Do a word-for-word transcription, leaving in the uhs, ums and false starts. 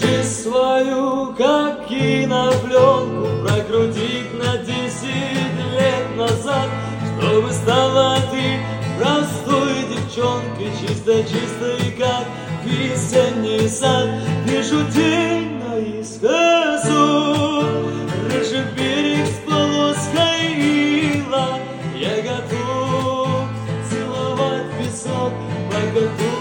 Жизнь свою, как кинопленку, прокрутить на десять лет назад, чтобы стала ты простой девчонкой, чисто-чистой, как весенний сад. Вижу день наискосок, рыжий берег с полоской ила. Я готов целовать песок, по готов